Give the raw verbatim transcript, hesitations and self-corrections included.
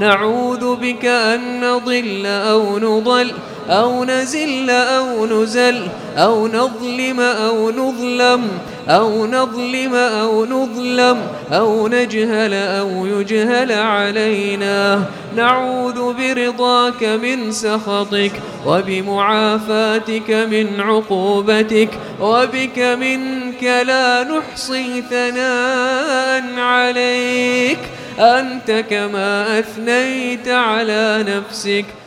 نعوذ بك أن نضل أو نضل أو نزل أو نزل أو نظلم أو نظلم أو نظلم أو نظلم أو نجهل أو يجهل علينا. نعوذ برضاك من سخطك وبمعافاتك من عقوبتك، وبك منك لا نحصي ثناء عليك، أنت كما أثنيت على نفسك.